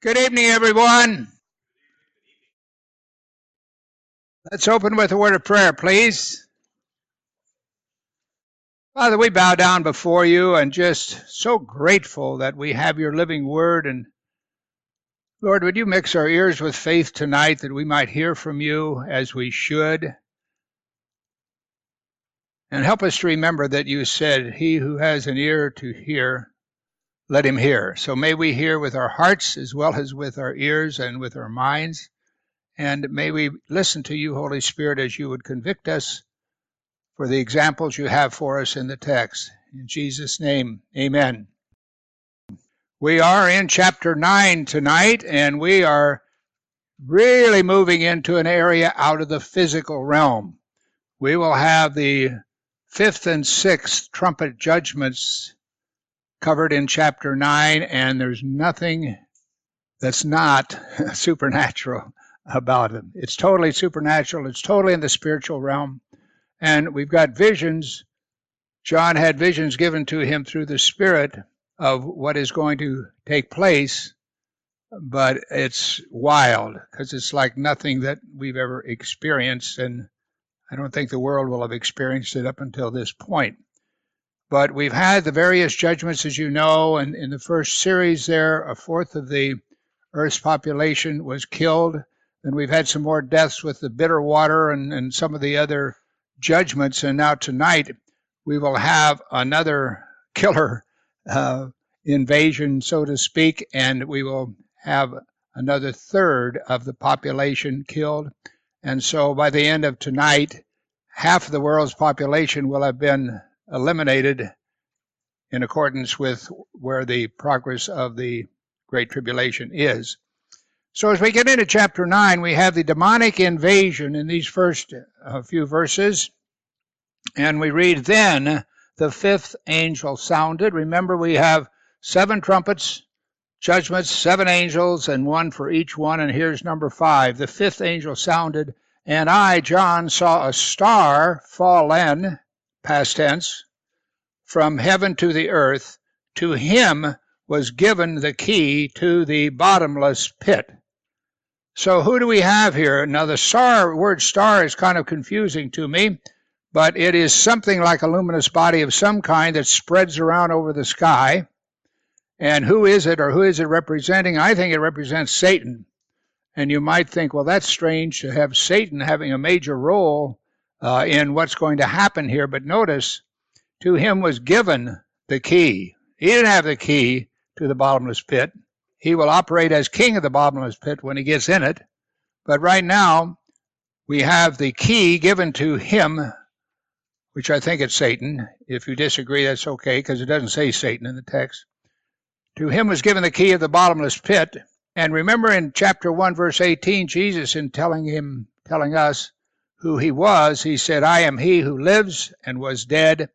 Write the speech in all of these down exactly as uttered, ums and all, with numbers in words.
Good evening, everyone. Let's open with a word of prayer, please. Father, we bow down before you and just so grateful that we have your living word. And Lord, would you mix our ears with faith tonight that we might hear from you as we should? And help us to remember that you said, he who has an ear to hear, let him hear. So may we hear with our hearts as well as with our ears and with our minds. And may we listen to you, Holy Spirit, as you would convict us for the examples you have for us in the text. In Jesus' name, amen. We are in chapter nine tonight, and we are really moving into an area out of the physical realm. We will have the fifth and sixth trumpet judgments covered in chapter nine, and there's nothing that's not supernatural about them. It's totally supernatural. It's totally in the spiritual realm. And we've got visions. John had visions given to him through the Spirit of what is going to take place, but it's wild because it's like nothing that we've ever experienced, and I don't think the world will have experienced it up until this point. But we've had the various judgments, as you know, and in the first series there, a fourth of the Earth's population was killed. Then we've had some more deaths with the bitter water and, and some of the other judgments, and now tonight we will have another killer uh, invasion, so to speak, and we will have another third of the population killed. And so by the end of tonight, half of the world's population will have been eliminated in accordance with where the progress of the Great Tribulation is. So as we get into chapter nine, we have the demonic invasion in these first uh, few verses. And we read, then the fifth angel sounded. Remember, we have seven trumpets, judgments, seven angels, and one for each one. And here's number five. The fifth angel sounded, and I, John, saw a star fallen, past tense, from heaven to the earth. To him was given the key to the bottomless pit. So who do we have here? Now the star, word star is kind of confusing to me, but it is something like a luminous body of some kind that spreads around over the sky. And who is it, or who is it representing? I think it represents Satan. And you might think, well, that's strange to have Satan having a major role uh, in what's going to happen here. But notice, to him was given the key. He didn't have the key to the bottomless pit. He will operate as king of the bottomless pit when he gets in it. But right now, we have the key given to him, which I think it's Satan. If you disagree, that's okay, because it doesn't say Satan in the text. To him was given the key of the bottomless pit. And remember in chapter one, verse eighteen, Jesus, in telling him, telling us who he was, he said, I am he who lives and was dead,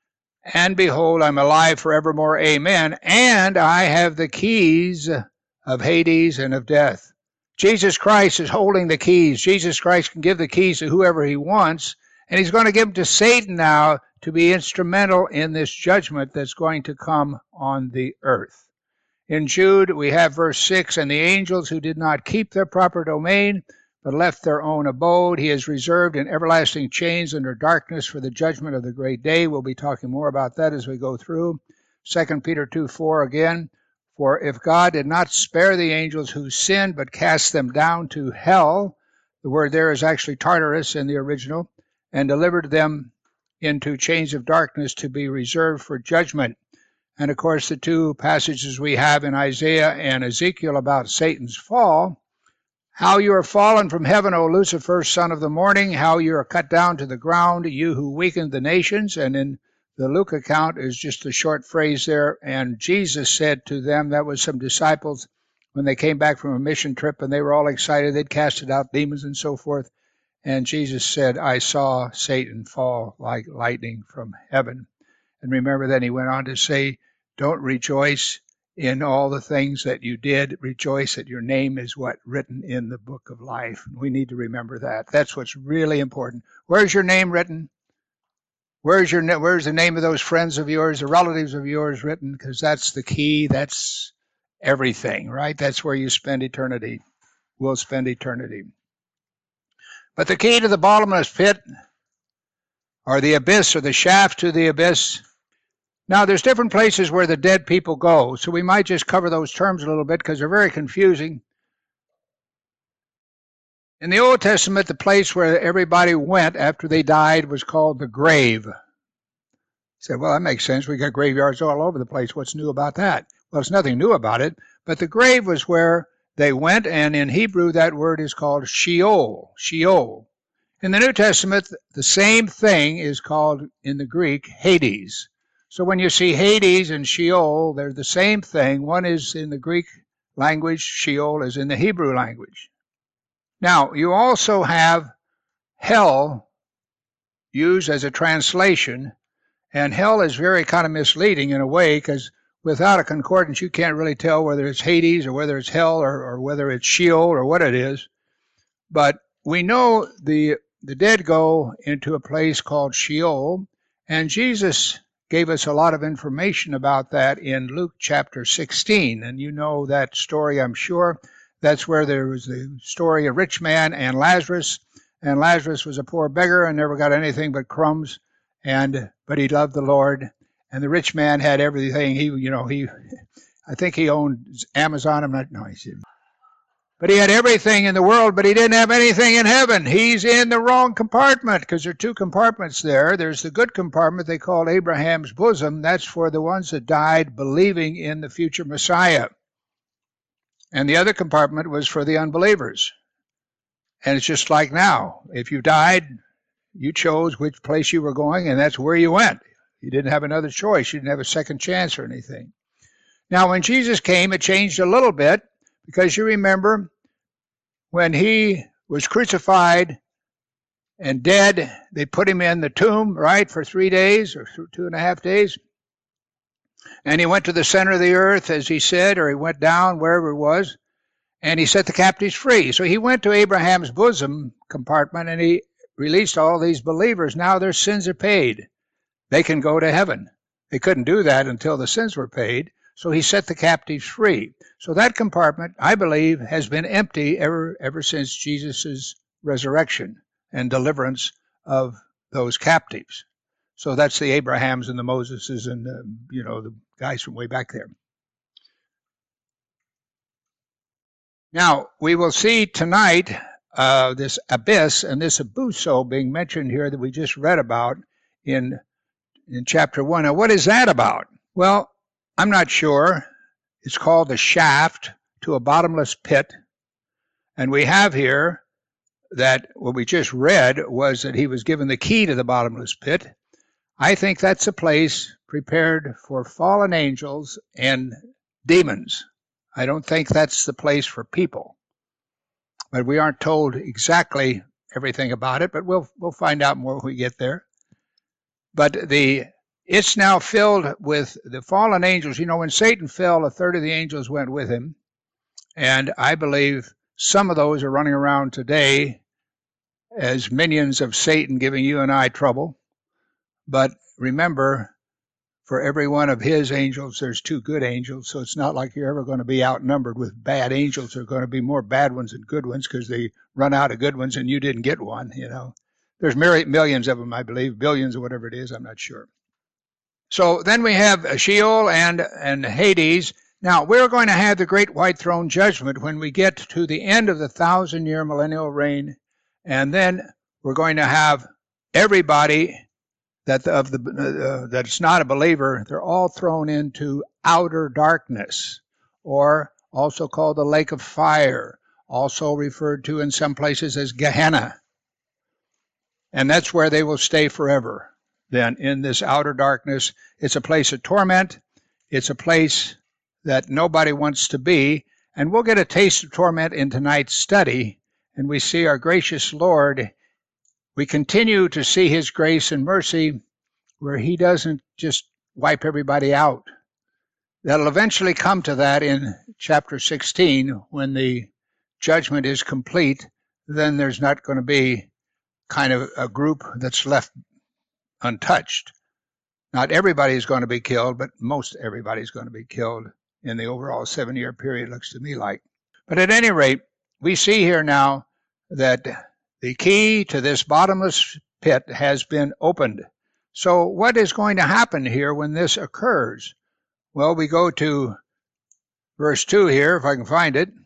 and behold, I'm alive forevermore, amen, and I have the keys of Hades and of death. Jesus Christ is holding the keys. Jesus Christ can give the keys to whoever he wants, and he's going to give them to Satan now to be instrumental in this judgment that's going to come on the earth. In Jude, we have verse six, and the angels who did not keep their proper domain, but left their own abode, he is reserved in everlasting chains under darkness for the judgment of the great day. We'll be talking more about that as we go through. Second Peter two four again, for if God did not spare the angels who sinned, but cast them down to hell, the word there is actually Tartarus in the original, and delivered them into chains of darkness to be reserved for judgment. And of course, the two passages we have in Isaiah and Ezekiel about Satan's fall, how you are fallen from heaven, O Lucifer, son of the morning, how you are cut down to the ground, you who weakened the nations. And in the Luke account is just a short phrase there. And Jesus said to them, that was some disciples when they came back from a mission trip, and they were all excited. They'd casted out demons and so forth. And Jesus said, I saw Satan fall like lightning from heaven. And remember, then he went on to say, don't rejoice in all the things that you did. Rejoice that your name is what? Written in the book of life. We need to remember that. That's what's really important. Where's your name written? Where's your Where's the name of those friends of yours, the relatives of yours written? Because that's the key. That's everything, right? That's where you spend eternity, will spend eternity. But the key to the bottomless pit, or the abyss, or the shaft to the abyss. Now, there's different places where the dead people go, so we might just cover those terms a little bit because they're very confusing. In the Old Testament, the place where everybody went after they died was called the grave. You said, well, that makes sense. We got graveyards all over the place. What's new about that? Well, there's nothing new about it, but the grave was where they went, and in Hebrew, that word is called Sheol. Sheol. In the New Testament, the same thing is called, in the Greek, Hades. So when you see Hades and Sheol, they're the same thing. One is in the Greek language, Sheol is in the Hebrew language. Now, you also have hell used as a translation, and hell is very kind of misleading in a way because without a concordance, you can't really tell whether it's Hades or whether it's hell or, or whether it's Sheol or what it is. But we know the the dead go into a place called Sheol, and Jesus gave us a lot of information about that in Luke chapter sixteen. And you know that story, I'm sure. That's where there was the story of rich man and Lazarus. And Lazarus was a poor beggar and never got anything but crumbs. And but he loved the Lord. And the rich man had everything. He, you know, he, I think he owned Amazon. I'm not, no, he didn't. But he had everything in the world, but he didn't have anything in heaven. He's in the wrong compartment because there are two compartments there. There's the good compartment they call Abraham's bosom. That's for the ones that died believing in the future Messiah. And the other compartment was for the unbelievers. And it's just like now. If you died, you chose which place you were going, and that's where you went. You didn't have another choice. You didn't have a second chance or anything. Now, when Jesus came, it changed a little bit. Because you remember when he was crucified and dead, they put him in the tomb, right, for three days or two and a half days. And he went to the center of the earth, as he said, or he went down, wherever it was, and he set the captives free. So he went to Abraham's bosom compartment and he released all these believers. Now their sins are paid. They can go to heaven. They couldn't do that until the sins were paid. So he set the captives free. So that compartment, I believe, has been empty ever ever since Jesus' resurrection and deliverance of those captives. So that's the Abrahams and the Moseses and, the, you know, the guys from way back there. Now, we will see tonight uh, this abyss and this abuso being mentioned here that we just read about in, in chapter one. Now, what is that about? Well, I'm not sure. It's called the shaft to a bottomless pit. And we have here that what we just read was that he was given the key to the bottomless pit. I think that's a place prepared for fallen angels and demons. I don't think that's the place for people. But we aren't told exactly everything about it, but we'll we'll find out more when we get there. But the it's now filled with the fallen angels. You know, when Satan fell, a third of the angels went with him. And I believe some of those are running around today as minions of Satan, giving you and I trouble. But remember, for every one of his angels, there's two good angels. So it's not like you're ever going to be outnumbered with bad angels. There are going to be more bad ones than good ones because they run out of good ones and you didn't get one, you know. There's millions of them, I believe, billions or whatever it is, I'm not sure. So then we have Sheol and, and Hades. Now, we're going to have the great white throne judgment when we get to the end of the thousand-year millennial reign, and then we're going to have everybody that of the uh, that's not a believer, they're all thrown into outer darkness, or also called the lake of fire, also referred to in some places as Gehenna. And that's where they will stay forever. Then in this outer darkness, it's a place of torment. It's a place that nobody wants to be. And we'll get a taste of torment in tonight's study. And we see our gracious Lord. We continue to see his grace and mercy where he doesn't just wipe everybody out. That'll eventually come to that in chapter sixteen when the judgment is complete. Then there's not going to be kind of a group that's left untouched. Not everybody is going to be killed, but most everybody is going to be killed in the overall seven-year period, looks to me like. But at any rate, we see here now that the key to this bottomless pit has been opened. So what is going to happen here when this occurs? Well, we go to verse two here, if I can find it.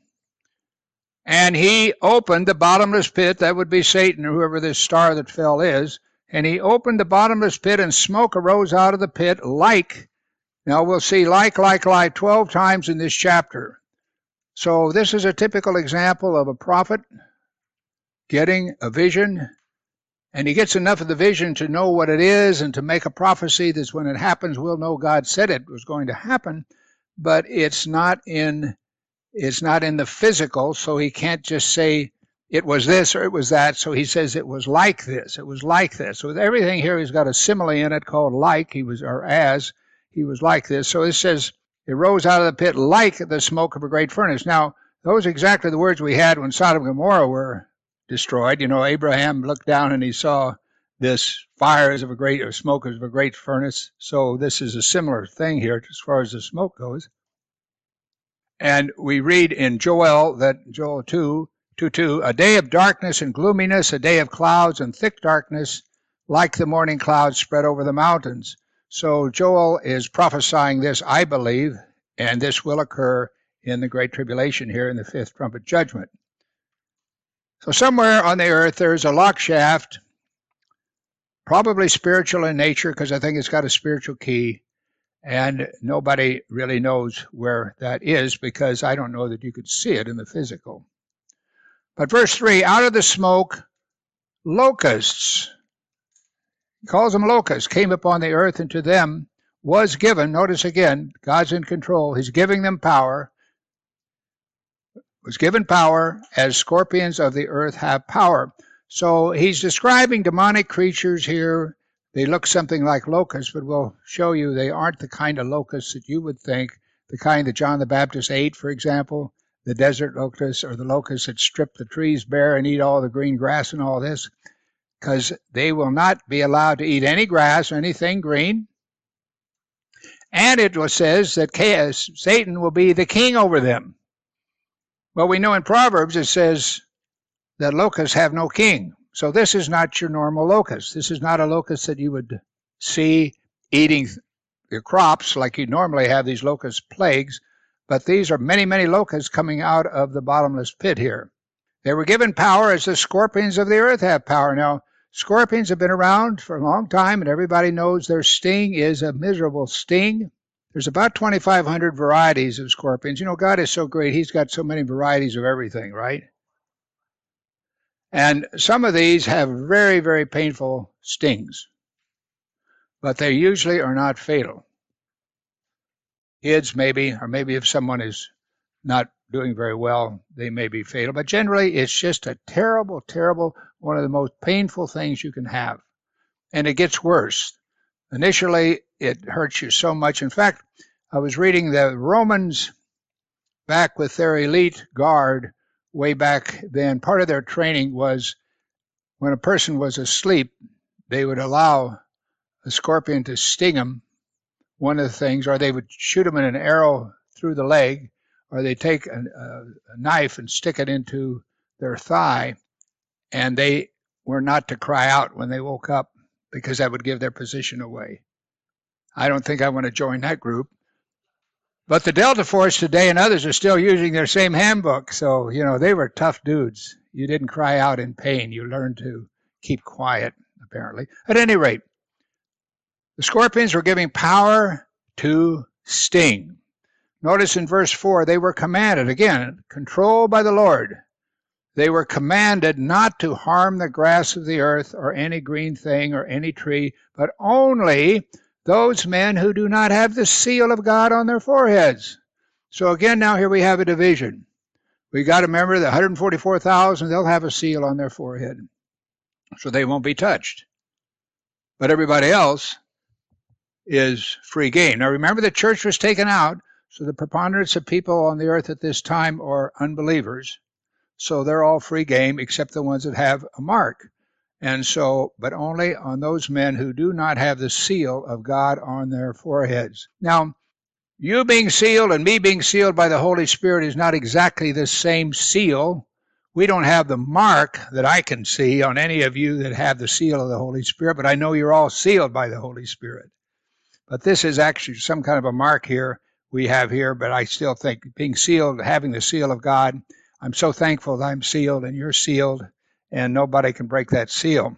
And he opened the bottomless pit, that would be Satan, or whoever this star that fell is, and he opened the bottomless pit, and smoke arose out of the pit like, now we'll see like, like, like twelve times in this chapter. So this is a typical example of a prophet getting a vision, and he gets enough of the vision to know what it is and to make a prophecy that when it happens, we'll know God said it was going to happen, but it's not in it's not in the physical, so he can't just say it was this or it was that, so he says it was like this, it was like this. So with everything here, he's got a simile in it called like, he was, or as, he was like this. So it says, it rose out of the pit like the smoke of a great furnace. Now, those are exactly the words we had when Sodom and Gomorrah were destroyed. You know, Abraham looked down and he saw this fire as of a great, or smoke as of a great furnace. So this is a similar thing here as far as the smoke goes. And we read in Joel, that Joel two, two, two, a day of darkness and gloominess, a day of clouds and thick darkness, like the morning clouds spread over the mountains. So Joel is prophesying this, I believe, and this will occur in the Great Tribulation here in the fifth trumpet judgment. So somewhere on the earth there's a lock shaft, probably spiritual in nature, because I think it's got a spiritual key. And nobody really knows where that is, because I don't know that you could see it in the physical. But verse three, out of the smoke, locusts, he calls them locusts, came upon the earth, and to them was given, notice again, God's in control, he's giving them power, was given power as scorpions of the earth have power. So he's describing demonic creatures here. They look something like locusts, but we'll show you they aren't the kind of locusts that you would think, the kind that John the Baptist ate, for example, the desert locusts, or the locusts that strip the trees bare and eat all the green grass and all this, because they will not be allowed to eat any grass or anything green. And it says that Satan will be the king over them. Well, we know in Proverbs it says that locusts have no king. So this is not your normal locust. This is not a locust that you would see eating your crops like you normally have these locust plagues, but these are many, many locusts coming out of the bottomless pit here. They were given power as the scorpions of the earth have power. Now, scorpions have been around for a long time, and everybody knows their sting is a miserable sting. There's about twenty-five hundred varieties of scorpions. You know, God is so great. He's got so many varieties of everything, right? And some of these have very, very painful stings, but they usually are not fatal. Kids maybe, or maybe if someone is not doing very well, they may be fatal. But generally, it's just a terrible, terrible, one of the most painful things you can have. And it gets worse. Initially, it hurts you so much. In fact, I was reading the Romans back with their elite guard way back then. Part of their training was when a person was asleep, they would allow a scorpion to sting them, one of the things, or they would shoot them in an arrow through the leg, or they take a, a, a knife and stick it into their thigh, and they were not to cry out when they woke up, because that would give their position away. I don't think I want to join that group. But the Delta Force today and others are still using their same handbook. So, you know, they were tough dudes. You didn't cry out in pain. You learned to keep quiet, apparently. At any rate, the scorpions were giving power to sting. Notice in verse four, they were commanded, again, controlled by the Lord. They were commanded not to harm the grass of the earth or any green thing or any tree, but only those men who do not have the seal of God on their foreheads. So again, now here we have a division. We got to remember the one hundred forty-four thousand, they'll have a seal on their forehead, so they won't be touched. But everybody else is free game. Now remember, the church was taken out, so the preponderance of people on the earth at this time are unbelievers. So they're all free game except the ones that have a mark. And so, but only on those men who do not have the seal of God on their foreheads. Now, You being sealed and me being sealed by the Holy Spirit is not exactly the same seal. We don't have the mark that I can see on any of you that have the seal of the Holy Spirit, but I know you're all sealed by the Holy Spirit. But this is actually some kind of a mark here we have here, but I still think being sealed, having the seal of God, I'm so thankful that I'm sealed and you're sealed, and nobody can break that seal.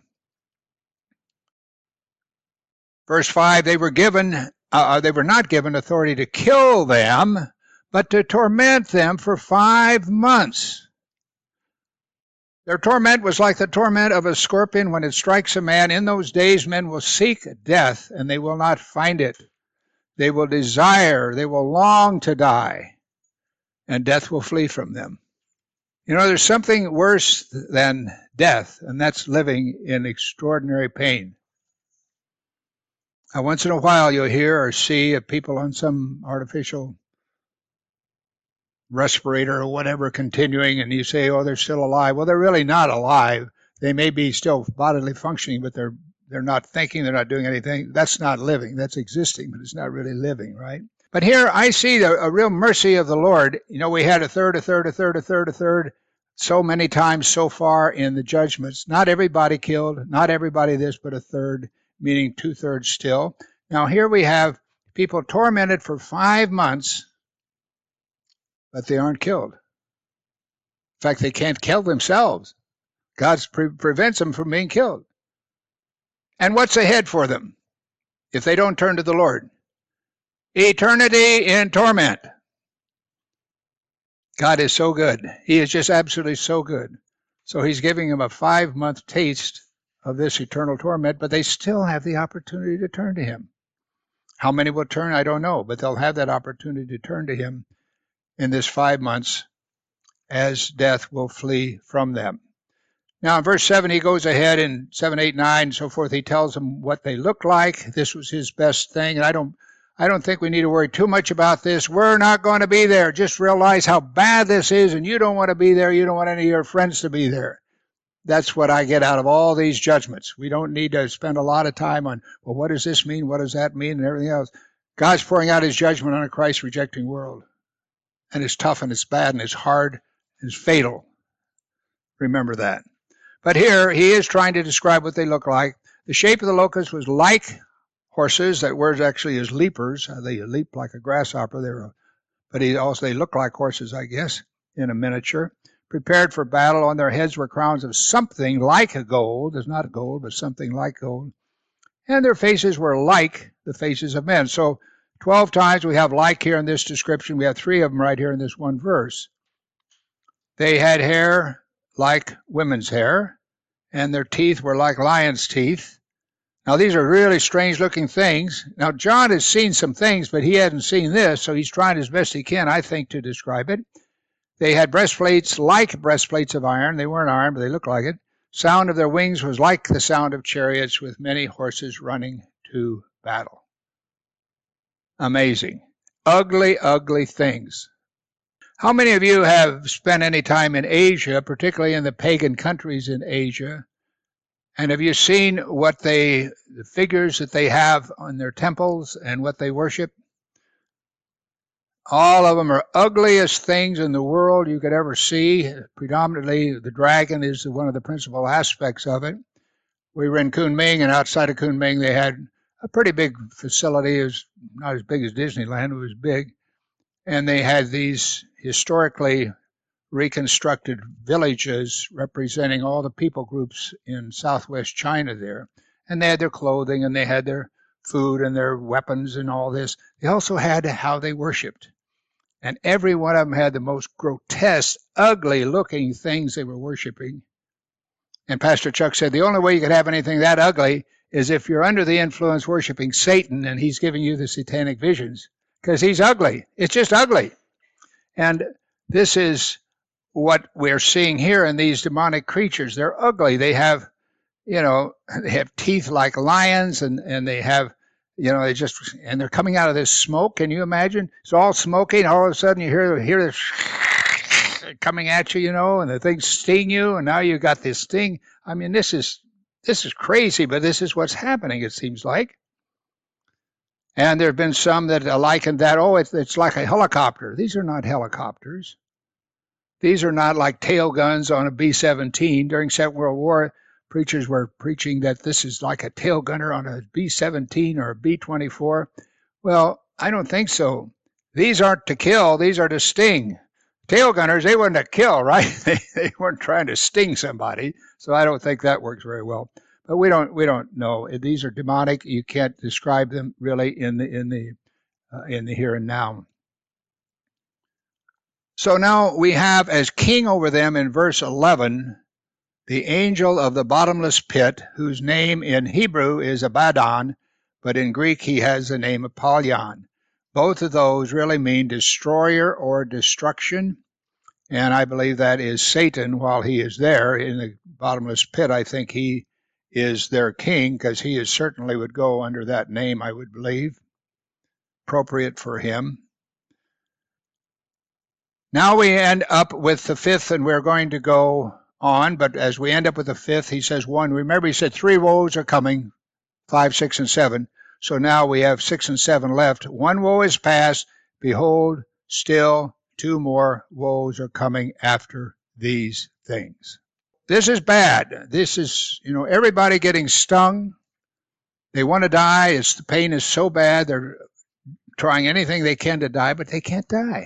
Verse five, they were given, uh, they were not given authority to kill them, but to torment them for five months. Their torment was like the torment of a scorpion when it strikes a man. In those days, men will seek death, and they will not find it. They will desire, they will long to die, and death will flee from them. You know, there's something worse than death, and that's living in extraordinary pain. Now, once in a while, you'll hear or see of people on some artificial respirator or whatever continuing, and you say, oh, they're still alive. Well, they're really not alive. They may be still bodily functioning, but they're they're not thinking, they're not doing anything. That's not living. That's existing, but it's not really living, right? But here I see the, a real mercy of the Lord. You know, we had a third, a third, a third, a third, a third, so many times so far in the judgments. Not everybody killed, not everybody this, but a third, meaning two-thirds still. Now here we have people tormented for five months, but they aren't killed. In fact, they can't kill themselves. God pre- prevents them from being killed. And what's ahead for them if they don't turn to the Lord? Eternity in torment. God is so good. He is just absolutely so good. So he's giving them a five-month taste of this eternal torment, but they still have the opportunity to turn to him. How many will turn, I don't know, but they'll have that opportunity to turn to him in this five months as death will flee from them. Now in verse seven, he goes ahead in seven, eight, nine, and so forth. He tells them what they look like. This was his best thing, and I don't I don't think we need to worry too much about this. We're not going to be there. Just realize how bad this is, and you don't want to be there. You don't want any of your friends to be there. That's what I get out of all these judgments. We don't need to spend a lot of time on, well, what does this mean? What does that mean? And everything else. God's pouring out his judgment on a Christ-rejecting world. And it's tough, and it's bad, and it's hard, and it's fatal. Remember that. But here, he is trying to describe what they look like. The shape of the locust was like horses. That word actually is leapers. They leap like a grasshopper. They're, but he also they look like horses, I guess, in a miniature. Prepared for battle. On their heads were crowns of something like a gold. It's not gold, but something like gold. And their faces were like the faces of men. So twelve times we have like here in this description. We have three of them right here in this one verse. They had hair like women's hair, and their teeth were like lions' teeth. Now, these are really strange-looking things. Now, John has seen some things, but he hadn't seen this, so he's trying as best he can, I think, to describe it. They had breastplates like breastplates of iron. They weren't iron, but they looked like it. Sound of their wings was like the sound of chariots with many horses running to battle. Amazing. Ugly, ugly things. How many of you have spent any time in Asia, particularly in the pagan countries in Asia? And have you seen what they, the figures that they have on their temples and what they worship? All of them are ugliest things in the world you could ever see. Predominantly, the dragon is one of the principal aspects of it. We were in Kunming, and outside of Kunming, they had a pretty big facility. It was not as big as Disneyland. It was big. And they had these historically reconstructed villages representing all the people groups in southwest China there. And they had their clothing, and they had their food and their weapons and all this. They also had how they worshipped. And every one of them had the most grotesque, ugly-looking things they were worshiping. And Pastor Chuck said the only way you could have anything that ugly is if you're under the influence worshiping Satan and he's giving you the satanic visions, because he's ugly. It's just ugly. And this is what we're seeing here in these demonic creatures. They're ugly. They have, you know, they have teeth like lions, and, and they have, you know, they just, and they're coming out of this smoke. Can you imagine? It's all smoking. All of a sudden you hear, hear this coming at you, you know, and the things sting you, and now you got this sting. I mean, this is, this is crazy, but this is what's happening, it seems like. And there have been some that likened that, oh, it's, it's like a helicopter. These are not helicopters. These are not like tail guns on a B seventeen. During Second World War, preachers were preaching that this is like a tail gunner on a B seventeen or a B twenty-four. Well, I don't think so. These aren't to kill. These are to sting. Tail gunners, they weren't to kill, right? They, they weren't trying to sting somebody. So I don't think that works very well. But we don't we don't know. These are demonic. You can't describe them really in the in the uh, in the here and now. So now we have as king over them in verse eleven the angel of the bottomless pit, whose name in Hebrew is Abaddon, but in Greek he has the name of Apollyon. Both of those really mean destroyer or destruction, and I believe that is Satan while he is there in the bottomless pit. I think he is their king because he is certainly would go under that name, I would believe, appropriate for him. Now we end up with the fifth, and we're going to go on, but as we end up with the fifth, he says one. Remember, he said three woes are coming, five, six, and seven. So now we have six and seven left. One woe is past. Behold, still two more woes are coming after these things. This is bad. This is, you know, everybody getting stung. They want to die. It's, the pain is so bad. They're trying anything they can to die, but they can't die.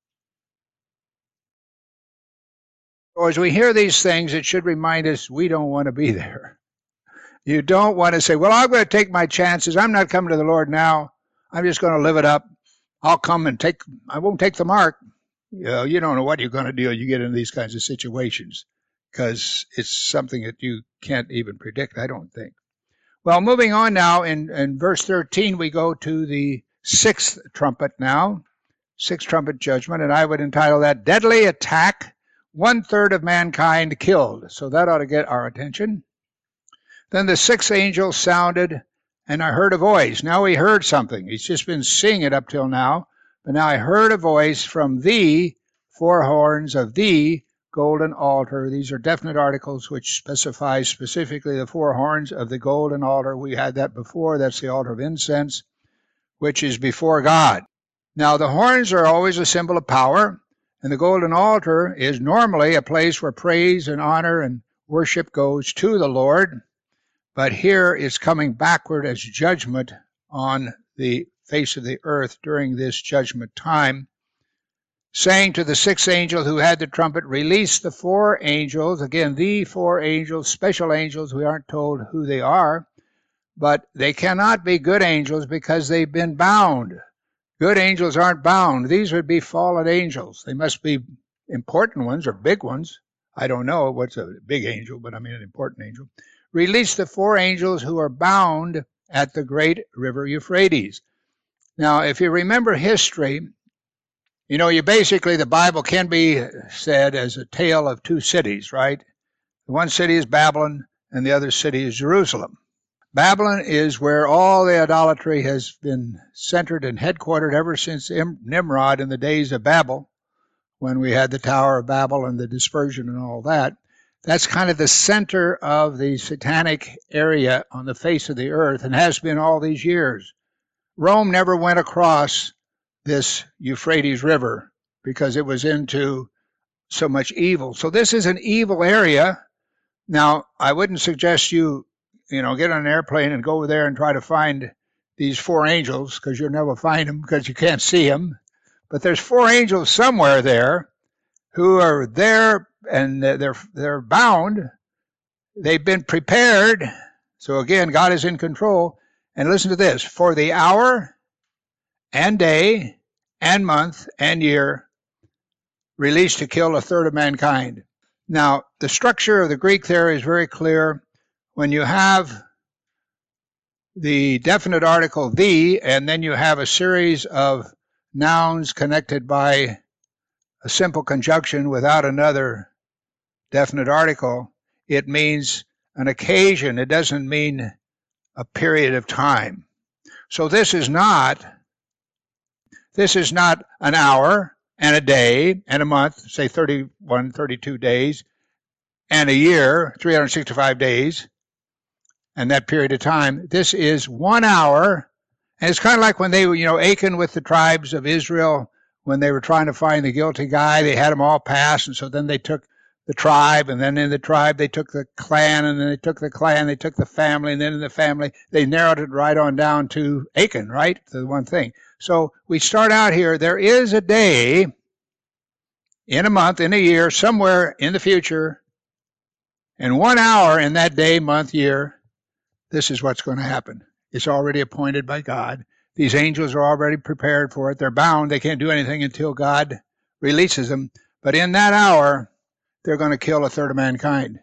So as we hear these things, it should remind us we don't want to be there. You don't want to say, well, I'm going to take my chances. I'm not coming to the Lord now. I'm just going to live it up. I'll come and take, I won't take the mark. You know, you don't know what you're going to do. You get into these kinds of situations because it's something that you can't even predict, I don't think. Well, moving on now, in, in verse thirteen, we go to the sixth trumpet now, sixth trumpet judgment, and I would entitle that Deadly Attack, One-third of mankind killed. So that ought to get our attention. Then the sixth angel sounded, and I heard a voice. Now he heard something. He's just been seeing it up till now. But now I heard a voice from the four horns of the golden altar. These are definite articles which specify specifically the four horns of the golden altar. We had that before. That's the altar of incense, which is before God. Now the horns are always a symbol of power, and the golden altar is normally a place where praise and honor and worship goes to the Lord. But here it's coming backward as judgment on the face of the earth during this judgment time, saying to the sixth angel who had the trumpet, release the four angels. Again, the four angels, special angels, we aren't told who they are, but they cannot be good angels because they've been bound. Good angels aren't bound. These would be fallen angels. They must be important ones or big ones. I don't know what's a big angel, but I mean an important angel. Release the four angels who are bound at the great river Euphrates. Now, if you remember history, you know, you basically, the Bible can be said as a tale of two cities, right? One city is Babylon, and the other city is Jerusalem. Babylon is where all the idolatry has been centered and headquartered ever since Nimrod in the days of Babel, when we had the Tower of Babel and the dispersion and all that. That's kind of the center of the satanic area on the face of the earth and has been all these years. Rome never went across this Euphrates River because it was into so much evil. So this is an evil area. Now, I wouldn't suggest you, you know, get on an airplane and go over there and try to find these four angels because you'll never find them because you can't see them. But there's four angels somewhere there who are there and they're they're bound. They've been prepared. So again, God is in control. And listen to this, for the hour and day and month and year released to kill a third of mankind. Now, the structure of the Greek there is very clear. When you have the definite article the, and then you have a series of nouns connected by a simple conjunction without another definite article, it means an occasion. It doesn't mean a period of time. So this is not, this is not an hour and a day and a month, say thirty-one, thirty-two days, and a year, three hundred sixty-five days, and that period of time. This is one hour And it's kind of like when they were, you know, Achan with the tribes of Israel, when they were trying to find the guilty guy, they had them all passed. And so then they took the tribe, and then in the tribe, they took the clan, and then they took the clan, they took the family, and then in the family, they narrowed it right on down to Achan, right? The one thing. So we start out here. There is a day in a month, in a year, somewhere in the future, and one hour in that day, month, year, this is what's going to happen. It's already appointed by God. These angels are already prepared for it. They're bound. They can't do anything until God releases them. But in that hour, they're going to kill a third of mankind.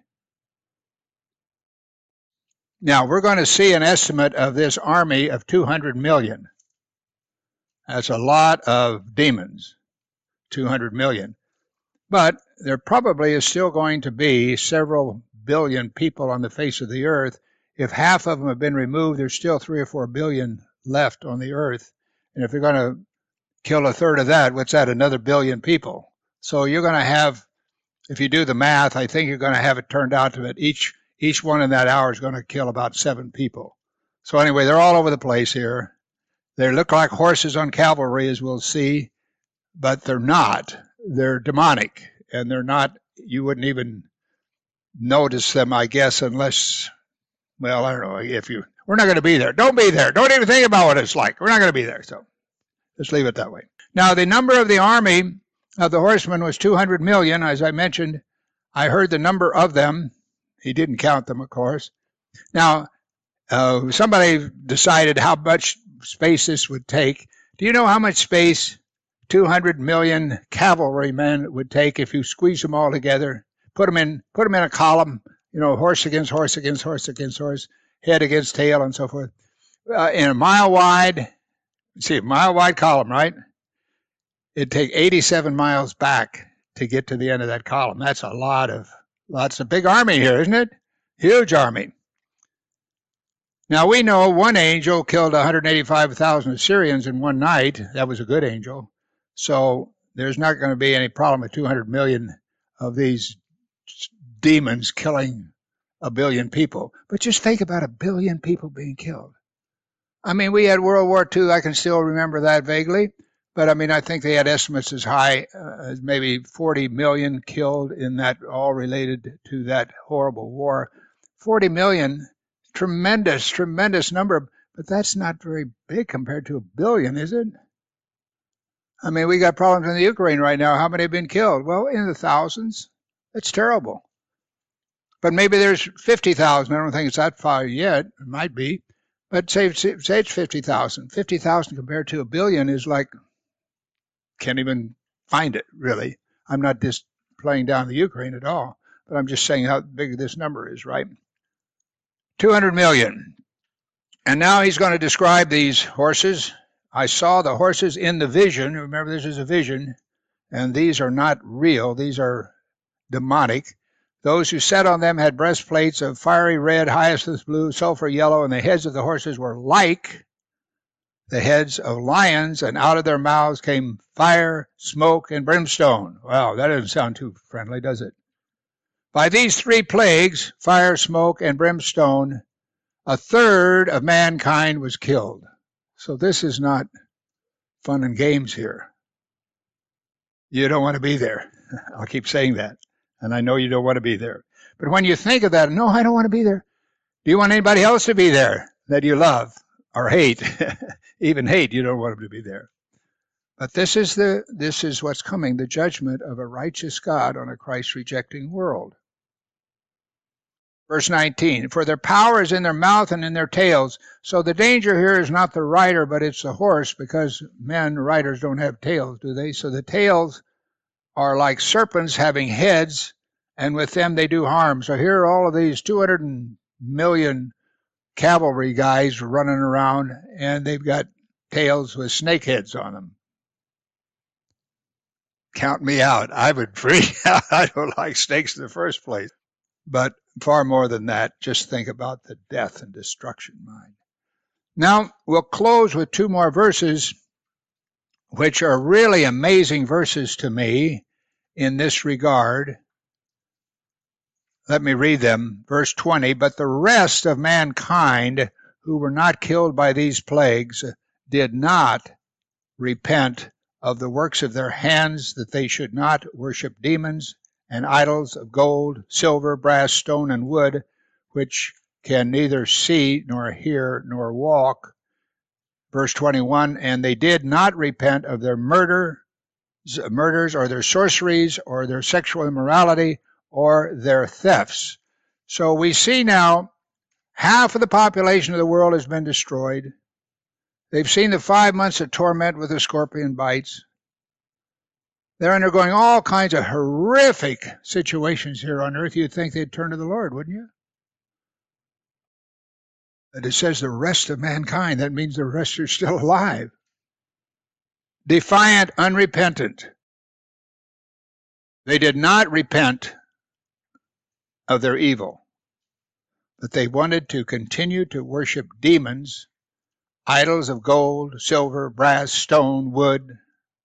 Now, we're going to see an estimate of this army of two hundred million. That's a lot of demons, two hundred million. But there probably is still going to be several billion people on the face of the earth. If half of them have been removed, there's still three or four billion left on the earth. And if you're going to kill a third of that, what's that? Another billion people. So you're going to have, if you do the math, I think you're going to have it turned out to that each each one in that hour is going to kill about seven people. So anyway, they're all over the place here. They look like horses on cavalry, as we'll see, but they're not. They're demonic, and they're not, you wouldn't even notice them, I guess, unless, well, I don't know, if you, we're not going to be there. Don't be there. Don't even think about what it's like. We're not going to be there. So let's leave it that way. Now, the number of the army of the horsemen was two hundred million, as I mentioned. I heard the number of them. He didn't count them, of course. Now, uh, somebody decided how much space this would take. Do you know how much space two hundred million cavalrymen would take if you squeeze them all together, put them in, put them in a column, you know, horse against horse against horse against horse, head against tail, and so forth, uh, in a mile wide, see, a mile wide column, right? It'd take eighty-seven miles back to get to the end of that column. That's a lot of, lots of big army here, isn't it? Huge army. Now, we know one angel killed one hundred eighty-five thousand Assyrians in one night. That was a good angel. So there's not going to be any problem with two hundred million of these demons killing a billion people. But just think about a billion people being killed. I mean, we had World War Two. I can still remember that vaguely. But I mean, I think they had estimates as high uh, as maybe forty million killed in that, all related to that horrible war. forty million, tremendous, tremendous number. But that's not very big compared to a billion, is it? I mean, we got problems in the Ukraine right now. How many have been killed? Well, in the thousands. It's terrible. But maybe there's fifty thousand. I don't think it's that far yet. It might be. But say, say it's fifty thousand. fifty thousand compared to a billion is like, can't even find it, really. I'm not just playing down the Ukraine at all, but I'm just saying how big this number is, right? two hundred million. And now he's going to describe these horses. I saw the horses in the vision. Remember, this is a vision, and these are not real. These are demonic. Those who sat on them had breastplates of fiery red, hyacinth blue, sulfur yellow, and the heads of the horses were like the heads of lions, and out of their mouths came fire, smoke, and brimstone. Wow, that doesn't sound too friendly, does it? By these three plagues, fire, smoke, and brimstone, a third of mankind was killed. So this is not fun and games here. You don't want to be there. I'll keep saying that. And I know you don't want to be there. But when you think of that, no, I don't want to be there. Do you want anybody else to be there that you love or hate? Even hate, you don't want them to be there. But this is the this is what's coming, the judgment of a righteous God on a Christ-rejecting world. Verse nineteen, for their power is in their mouth and in their tails. So the danger here is not the rider, but it's the horse, because men, riders, don't have tails, do they? So the tails are like serpents having heads, and with them they do harm. So here are all of these two hundred million cavalry guys running around, and they've got tails with snake heads on them. Count me out. I would freak out. I don't like snakes in the first place. But far more than that, just think about the death and destruction mind. Now, we'll close with two more verses, which are really amazing verses to me in this regard. Let me read them. Verse twenty, but the rest of mankind who were not killed by these plagues, did not repent of the works of their hands, that they should not worship demons and idols of gold, silver, brass, stone, and wood, which can neither see nor hear nor walk. Verse twenty-one, and they did not repent of their murder, murders or their sorceries or their sexual immorality or their thefts. So we see now half of the population of the world has been destroyed. They've seen the five months of torment with the scorpion bites. They're undergoing all kinds of horrific situations here on earth. You'd think they'd turn to the Lord, wouldn't you? But it says the rest of mankind. That means the rest are still alive. Defiant, unrepentant. They did not repent of their evil, but they wanted to continue to worship demons, idols of gold, silver, brass, stone, wood,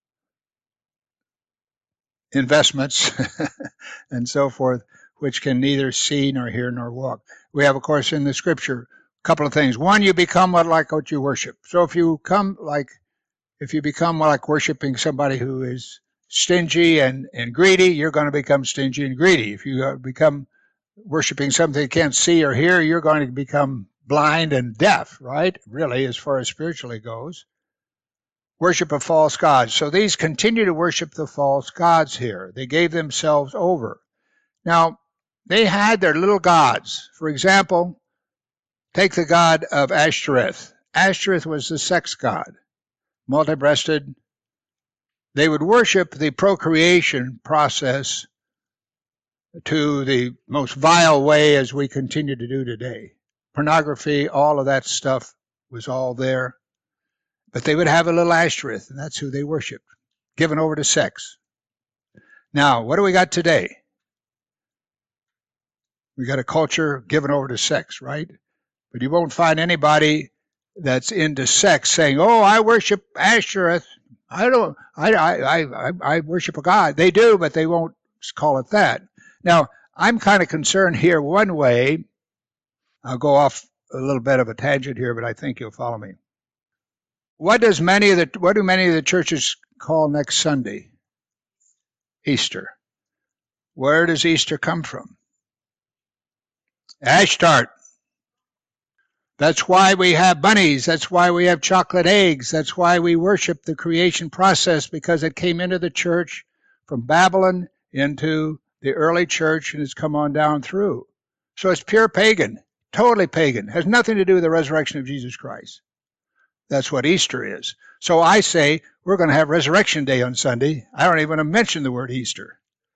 investments, and so forth, which can neither see nor hear nor walk. We have, of course, in the scripture, a couple of things. One, you become what like what you worship. So if you come like, if you become like worshiping somebody who is stingy and, and greedy, you're going to become stingy and greedy. If you become worshiping something you can't see or hear, you're going to become blind and deaf, right? Really, as far as spiritually goes. Worship of false gods. So these continue to worship the false gods here. They gave themselves over. Now, they had their little gods. For example, take the god of Ashtoreth. Ashtoreth was the sex god, multi-breasted. They would worship the procreation process to the most vile way as we continue to do today. Pornography, all of that stuff was all there. But they would have a little Ashtoreth, and that's who they worshiped, given over to sex. Now, what do we got today? We got a culture given over to sex, right? But you won't find anybody that's into sex saying, "Oh, I worship Ashtoreth. I don't. I I I I worship a god." They do, but they won't call it that. Now, I'm kind of concerned here. One way, I'll go off a little bit of a tangent here, but I think you'll follow me. What does many of the what do many of the churches call next Sunday? Easter. Where does Easter come from? Ashtart. That's why we have bunnies. That's why we have chocolate eggs. That's why we worship the creation process, because it came into the church from Babylon into the early church and has come on down through. So it's pure pagan, totally pagan. It has nothing to do with the resurrection of Jesus Christ. That's what Easter is. So I say we're going to have Resurrection Day on Sunday. I don't even want to mention the word Easter.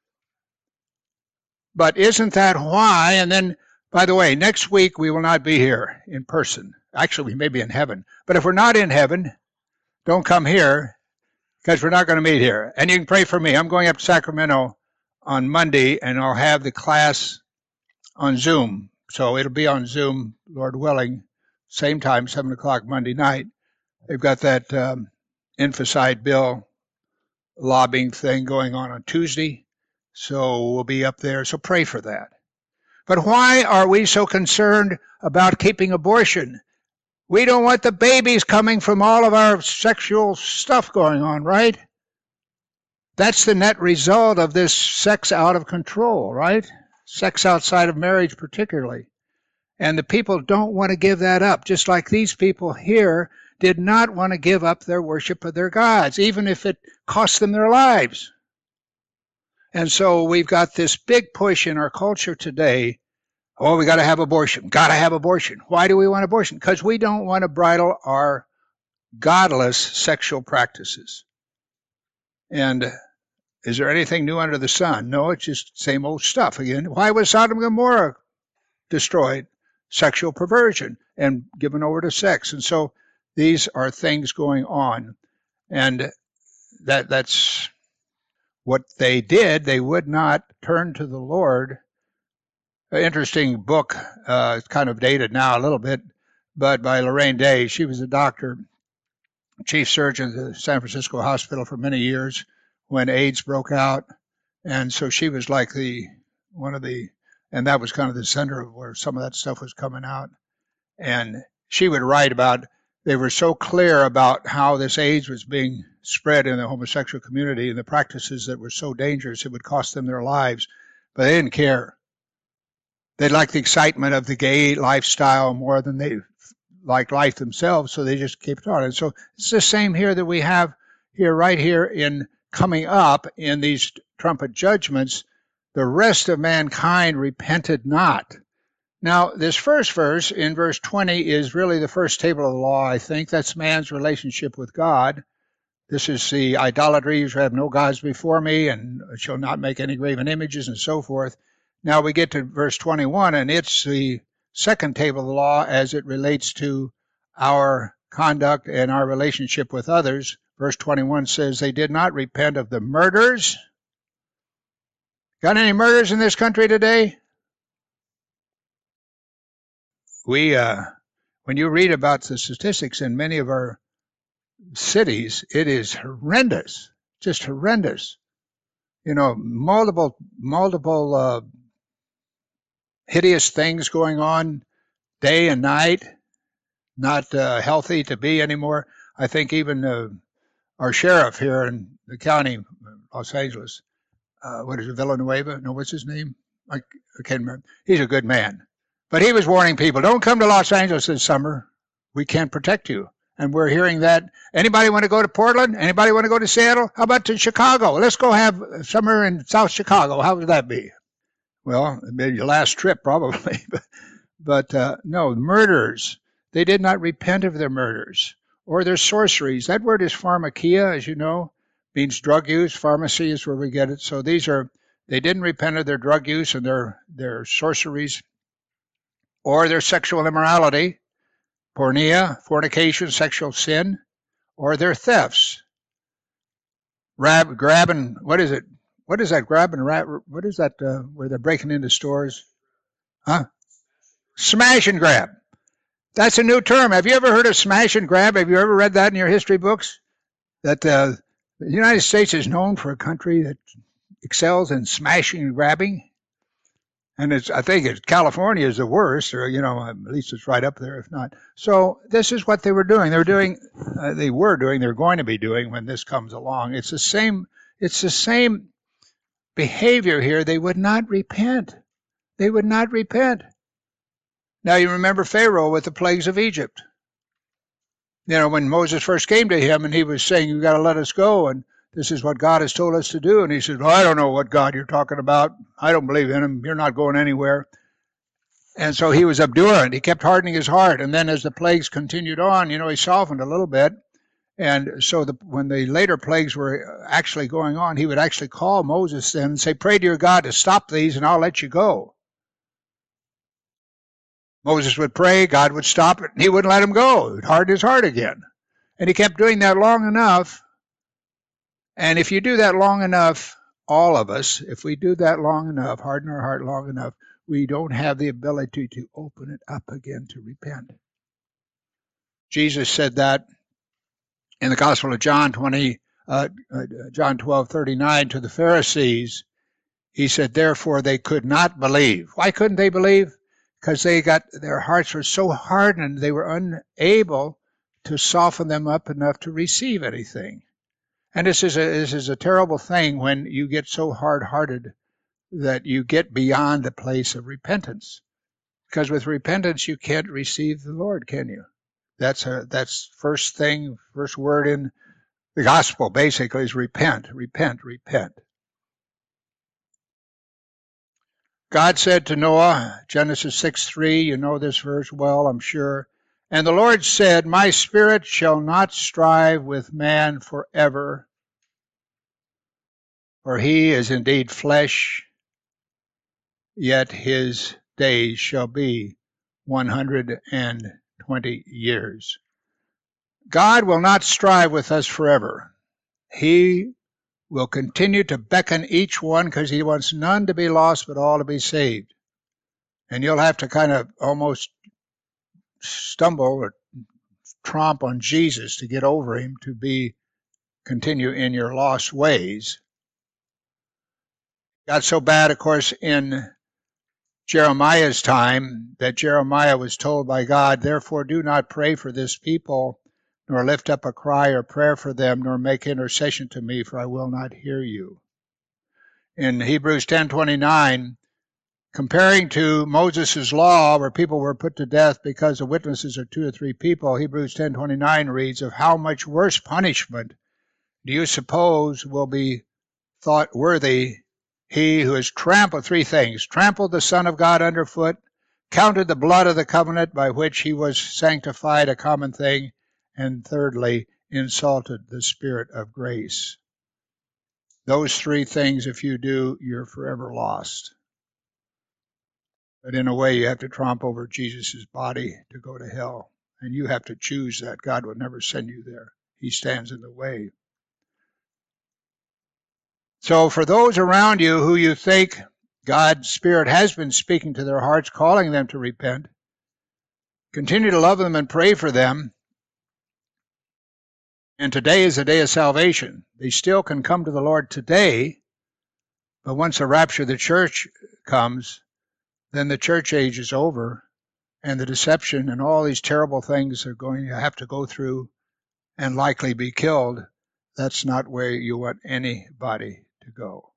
But isn't that why? And then, by the way, next week we will not be here in person. Actually, we may be in heaven. But if we're not in heaven, don't come here, because we're not going to meet here. And you can pray for me. I'm going up to Sacramento on Monday, and I'll have the class on Zoom. So it'll be on Zoom, Lord willing, same time, seven o'clock Monday night. They've got that um, infanticide bill lobbying thing going on on Tuesday. So we'll be up there. So pray for that. But why are we so concerned about keeping abortion? We don't want the babies coming from all of our sexual stuff going on, right? That's the net result of this sex out of control, right? Sex outside of marriage particularly. And the people don't want to give that up, just like these people here did not want to give up their worship of their gods, even if it cost them their lives. And so we've got this big push in our culture today. Oh, we got to have abortion. Got to have abortion. Why do we want abortion? Because we don't want to bridle our godless sexual practices. And is there anything new under the sun? No, it's just same old stuff again. Why was Sodom and Gomorrah destroyed? Sexual perversion and given over to sex. And so these are things going on. And that that's what they did. They would not turn to the Lord. An interesting book, uh, it's kind of dated now a little bit, but by Lorraine Day. She was a doctor, chief surgeon at the San Francisco hospital for many years when AIDS broke out. And so she was like the one of the, and that was kind of the center of where some of that stuff was coming out. And she would write about they were so clear about how this AIDS was being spread in the homosexual community and the practices that were so dangerous it would cost them their lives, but they didn't care. They liked the excitement of the gay lifestyle more than they liked life themselves, so they just kept on. And so it's the same here that we have here, right here in coming up in these trumpet judgments. The rest of mankind repented not. Now, this first verse in verse twenty is really the first table of the law, I think. That's man's relationship with God. This is the idolatry. You shall have no gods before me and shall not make any graven images and so forth. Now we get to verse twenty-one, and it's the second table of the law as it relates to our conduct and our relationship with others. Verse twenty-one says, they did not repent of the murders. Got any murders in this country today? We, uh, when you read about the statistics in many of our cities, it is horrendous, just horrendous. You know, multiple, multiple uh, hideous things going on day and night, not uh, healthy to be anymore. I think even uh, our sheriff here in the county, Los Angeles, uh, what is it, Villanueva? No, what's his name? I, I can't remember. He's a good man. But he was warning people, don't come to Los Angeles this summer. We can't protect you. And we're hearing that. Anybody want to go to Portland? Anybody want to go to Seattle? How about to Chicago? Let's go have summer in South Chicago. How would that be? Well, it'd be your last trip probably. but but uh, no, murders. They did not repent of their murders or their sorceries. That word is pharmakia, as you know, means drug use. Pharmacy is where we get it. So these are, they didn't repent of their drug use and their, their sorceries or their sexual immorality, porneia, fornication, sexual sin, or their thefts. Grab, grabbing, what is it? What is that grab and rab? What is that uh, where they're breaking into stores? Huh? Smash and grab. That's a new term. Have you ever heard of smash and grab? Have you ever read that in your history books? That uh, the United States is known for a country that excels in smashing and grabbing. And it's, I think it's California is the worst, or, you know, at least it's right up there, if not. So this is what they were doing. They were doing, uh, they were doing, they're going to be doing when this comes along. It's the same, it's the same behavior here. They would not repent. They would not repent. Now you remember Pharaoh with the plagues of Egypt. You know, when Moses first came to him and he was saying, you got to let us go, and this is what God has told us to do. And he said, well, I don't know what God you're talking about. I don't believe in him. You're not going anywhere. And so he was obdurate. He kept hardening his heart. And then as the plagues continued on, you know, he softened a little bit. And so the, when the later plagues were actually going on, he would actually call Moses then and say, pray to your God to stop these and I'll let you go. Moses would pray, God would stop it, and he wouldn't let him go. He would harden his heart again. And he kept doing that long enough. And if you do that long enough, all of us, if we do that long enough, harden our heart long enough, we don't have the ability to open it up again to repent. Jesus said that in the Gospel of John twenty, uh, uh, John twelve thirty-nine to the Pharisees. He said, therefore they could not believe. Why couldn't they believe? Because they got, their hearts were so hardened, they were unable to soften them up enough to receive anything. And this is a, this is a terrible thing when you get so hard-hearted that you get beyond the place of repentance. Because with repentance, you can't receive the Lord, can you? That's a, that's first thing, first word in the gospel, basically, is repent, repent, repent. God said to Noah, Genesis six three, you know this verse well, I'm sure. And the Lord said, my spirit shall not strive with man forever, for he is indeed flesh, yet his days shall be one hundred twenty years. God will not strive with us forever. He will continue to beckon each one because he wants none to be lost but all to be saved. And you'll have to kind of almost stumble or tromp on Jesus to get over him to be continue in your lost ways. Got so bad, of course, in Jeremiah's time that Jeremiah was told by God, therefore do not pray for this people, nor lift up a cry or prayer for them, nor make intercession to me, for I will not hear you. In Hebrews ten twenty-nine, comparing to Moses' law, where people were put to death because the witnesses are two or three people, Hebrews ten twenty-nine reads, of how much worse punishment do you suppose will be thought worthy he who has trampled three things, trampled the Son of God underfoot, counted the blood of the covenant by which he was sanctified a common thing, and thirdly, insulted the Spirit of grace. Those three things, if you do, you're forever lost. But in a way, you have to tromp over Jesus' body to go to hell. And you have to choose that. God will never send you there. He stands in the way. So for those around you who you think God's Spirit has been speaking to their hearts, calling them to repent, continue to love them and pray for them. And today is a day of salvation. They still can come to the Lord today, but once the rapture of the church comes, then the church age is over, and the deception and all these terrible things are going to have to go through and likely be killed. That's not where you want anybody to go.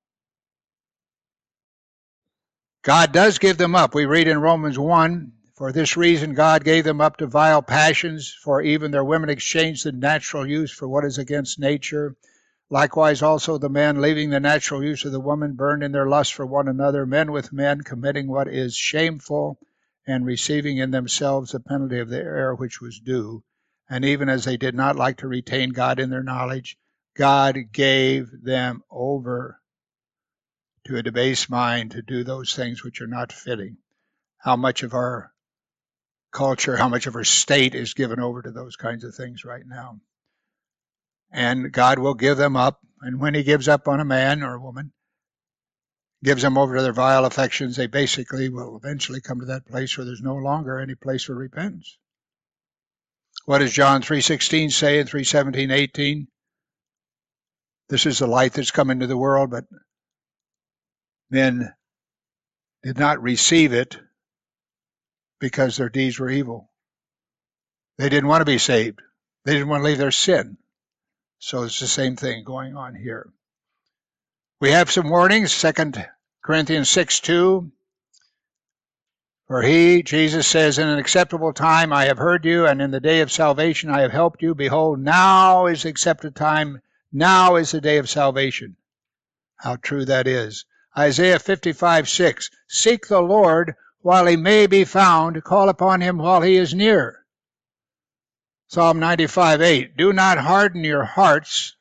God does give them up. We read in Romans one, for this reason God gave them up to vile passions, for even their women exchanged the natural use for what is against nature. Likewise also the men, leaving the natural use of the woman, burned in their lust for one another, men with men, committing what is shameful, and receiving in themselves the penalty of the error which was due. And even as they did not like to retain God in their knowledge, God gave them over to a debased mind to do those things which are not fitting. How much of our culture, how much of our state is given over to those kinds of things right now? And God will give them up. And when he gives up on a man or a woman, gives them over to their vile affections, they basically will eventually come to that place where there's no longer any place for repentance. What does John three sixteen say in three seventeen, eighteen? This is the light that's come into the world, but men did not receive it because their deeds were evil. They didn't want to be saved. They didn't want to leave their sin. So it's the same thing going on here. We have some warnings. Second Corinthians six two. For he, Jesus says, in an acceptable time I have heard you, and in the day of salvation I have helped you. Behold, now is the accepted time. Now is the day of salvation. How true that is. Isaiah fifty-five six. Seek the Lord while he may be found. Call upon him while he is near. Psalm ninety-five eight. Do not harden your hearts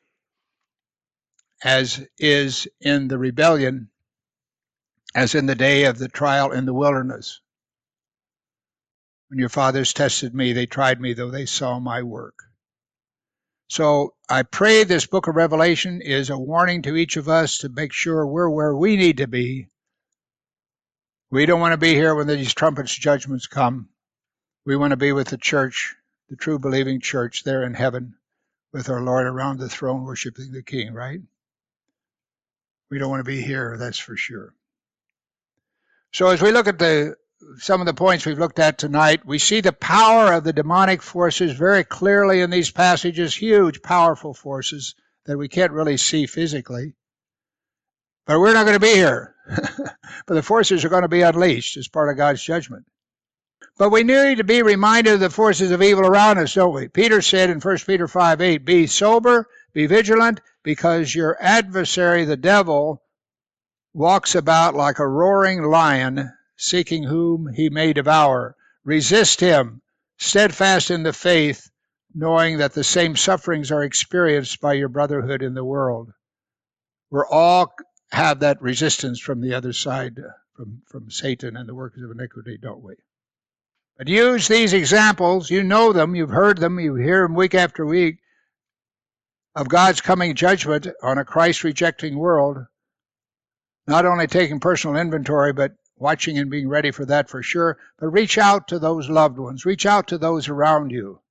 as is in the rebellion, as in the day of the trial in the wilderness. When your fathers tested me, they tried me, though they saw my work. So I pray this book of Revelation is a warning to each of us to make sure we're where we need to be. We don't want to be here when these trumpets judgments come. We want to be with the church, the true believing church there in heaven, with our Lord around the throne worshiping the King, right? We don't want to be here, that's for sure. So as we look at the some of the points we've looked at tonight, we see the power of the demonic forces very clearly in these passages, huge, powerful forces that we can't really see physically. But we're not going to be here. But the forces are going to be unleashed as part of God's judgment. But we need to be reminded of the forces of evil around us, don't we? Peter said in First Peter five eight, be sober, be vigilant, because your adversary, the devil, walks about like a roaring lion, seeking whom he may devour. Resist him, steadfast in the faith, knowing that the same sufferings are experienced by your brotherhood in the world. We're all have that resistance from the other side, from, from Satan and the workers of iniquity, don't we? But use these examples. You know them, you've heard them, you hear them week after week, of God's coming judgment on a Christ-rejecting world. Not only taking personal inventory, but watching and being ready for that for sure. But reach out to those loved ones. Reach out to those around you.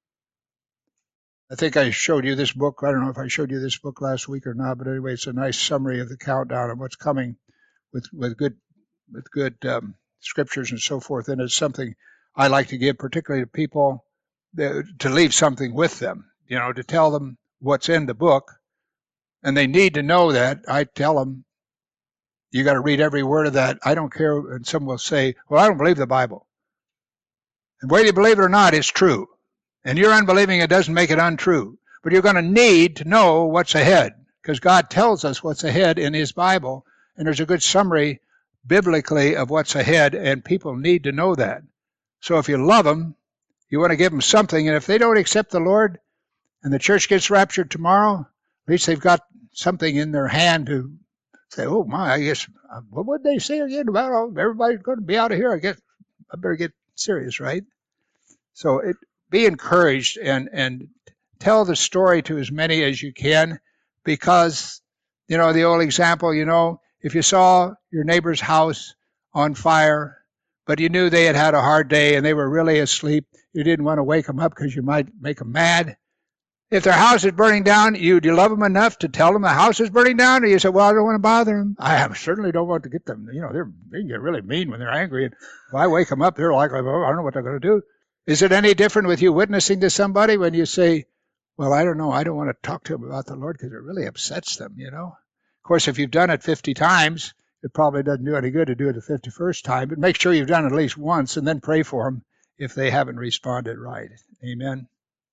I think I showed you this book. I don't know if I showed you this book last week or not, but anyway, it's a nice summary of the countdown of what's coming with, with good, with good um, scriptures and so forth, and it's something I like to give, particularly to people, that, to leave something with them, you know, to tell them what's in the book, and they need to know that. I tell them, you got to read every word of that. I don't care, and some will say, well, I don't believe the Bible. And whether you believe it or not, it's true. And your unbelieving it doesn't make it untrue. But you're going to need to know what's ahead, because God tells us what's ahead in his Bible, and there's a good summary biblically of what's ahead, and people need to know that. So if you love them, you want to give them something, and if they don't accept the Lord and the church gets raptured tomorrow, at least they've got something in their hand to say, oh my, I guess, what would they say again about, oh, everybody's going to be out of here? I guess I better get serious, right? So it, be encouraged and, and tell the story to as many as you can, because, you know, the old example, you know, if you saw your neighbor's house on fire, but you knew they had had a hard day and they were really asleep, you didn't want to wake them up because you might make them mad. If their house is burning down, you, do you love them enough to tell them the house is burning down? Or you say, well, I don't want to bother them. I certainly don't want to get them. You know, they're, they can get really mean when they're angry. And if I wake them up, they're like, oh, I don't know what they're going to do. Is it any different with you witnessing to somebody when you say, well, I don't know, I don't want to talk to them about the Lord because it really upsets them, you know? Of course, if you've done it fifty times, it probably doesn't do any good to do it the fifty-first time, but make sure you've done it at least once and then pray for them if they haven't responded right. Amen.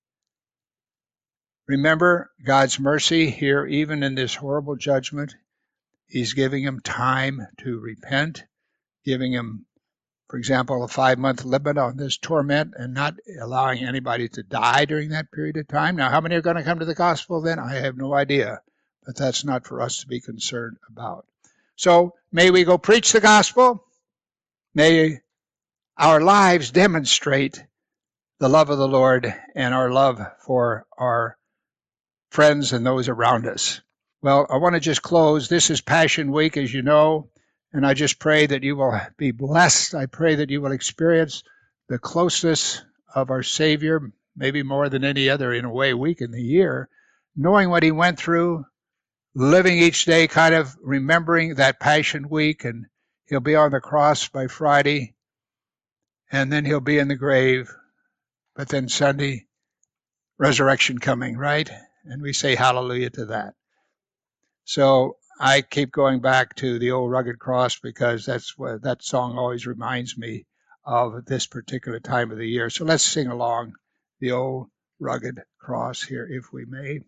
Remember God's mercy here, even in this horrible judgment. He's giving them time to repent, giving them, for example, a five-month limit on this torment and not allowing anybody to die during that period of time. Now, how many are going to come to the gospel then? I have no idea, but that's not for us to be concerned about. So may we go preach the gospel. May our lives demonstrate the love of the Lord and our love for our friends and those around us. Well, I want to just close. This is Passion Week, as you know, and I just pray that you will be blessed. I pray that you will experience the closeness of our Savior, maybe more than any other, in a way, week in the year, knowing what he went through, living each day, kind of remembering that Passion Week, and he'll be on the cross by Friday, and then he'll be in the grave, but then Sunday, resurrection coming, right? And we say hallelujah to that. So I keep going back to the old rugged cross because that's what that song always reminds me of this particular time of the year. So let's sing along the old rugged cross here, if we may.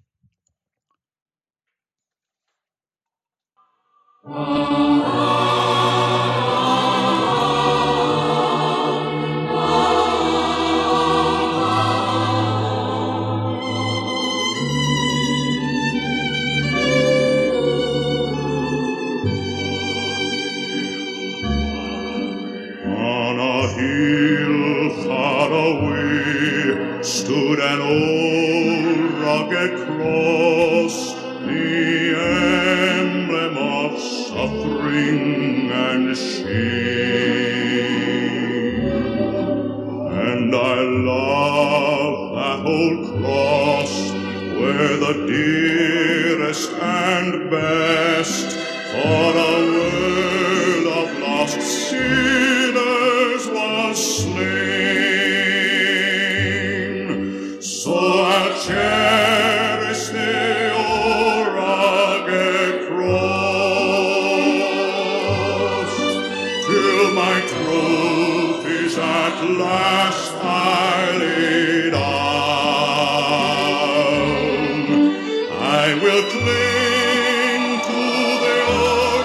Stood an old rugged cross, the emblem of suffering and shame. And I love that old cross, where the dearest and best for a world of lost sinners was slain. So I'll cherish the old rugged cross till my trophies at last I lay down. I will cling to the old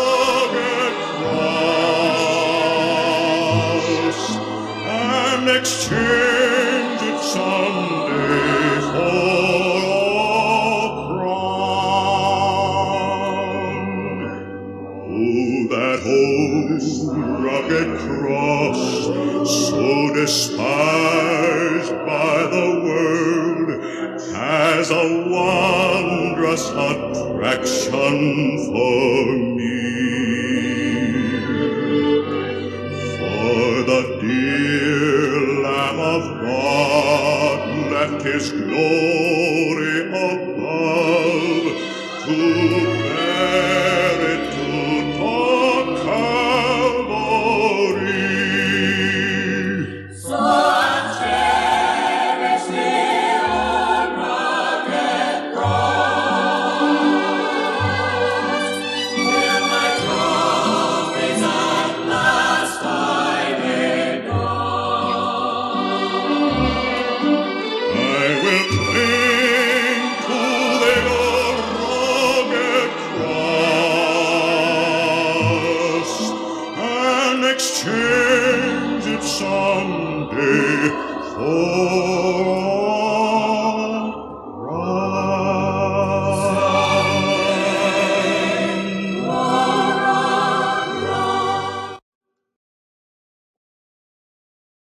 rugged cross and exchange it someday for a crown. Oh, that old rugged cross, so despised by the world, has a wondrous attraction for me. For the dear Lamb of God left his glory above to bear it to the Calvary.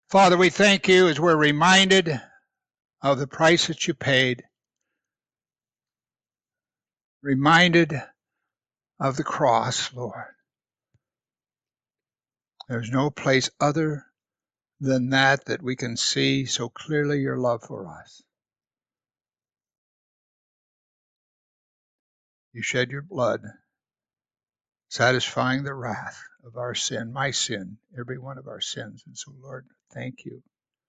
Father, we thank you as we're reminded of the price that you paid, reminded of the cross, Lord. There's no place other than that that we can see so clearly your love for us. You shed your blood, satisfying the wrath of our sin, my sin, every one of our sins. And so, Lord, thank you.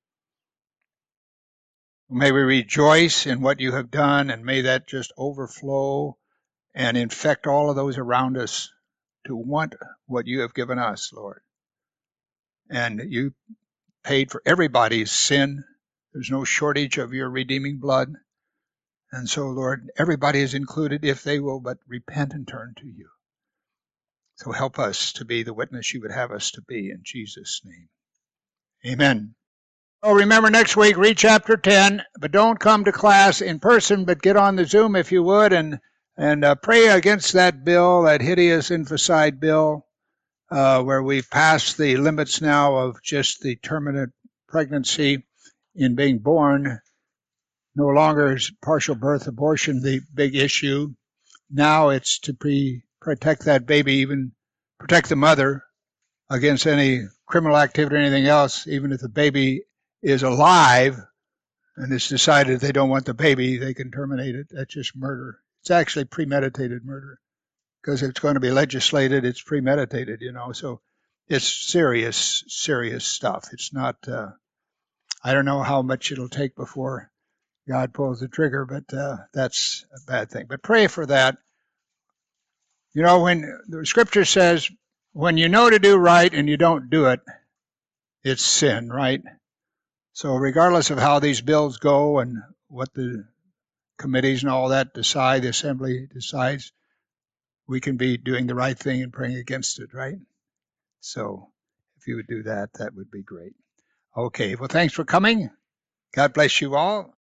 May we rejoice in what you have done, and may that just overflow and infect all of those around us to want what you have given us, Lord. And you paid for everybody's sin. There's no shortage of your redeeming blood. And so, Lord, everybody is included if they will but repent and turn to you. So help us to be the witness you would have us to be, in Jesus' name. Amen. Oh, remember next week, read chapter ten, but don't come to class in person, but get on the Zoom if you would, and and uh, pray against that bill, that hideous infanticide bill, uh, where we've passed the limits now of just the terminate pregnancy in being born. No longer is partial birth abortion the big issue. Now it's to pre- protect that baby, even protect the mother against any criminal activity or anything else, even if the baby is alive and it's decided they don't want the baby, they can terminate it. That's just murder. It's actually premeditated murder because it's going to be legislated. It's premeditated, you know. So it's serious, serious stuff. It's not, uh, I don't know how much it'll take before God pulls the trigger, but uh, that's a bad thing. But pray for that. You know, when the scripture says, when you know to do right and you don't do it, it's sin, right? So regardless of how these bills go and what the committees and all that decide, the assembly decides, we can be doing the right thing and praying against it, right? So if you would do that, that would be great. Okay, well, thanks for coming. God bless you all.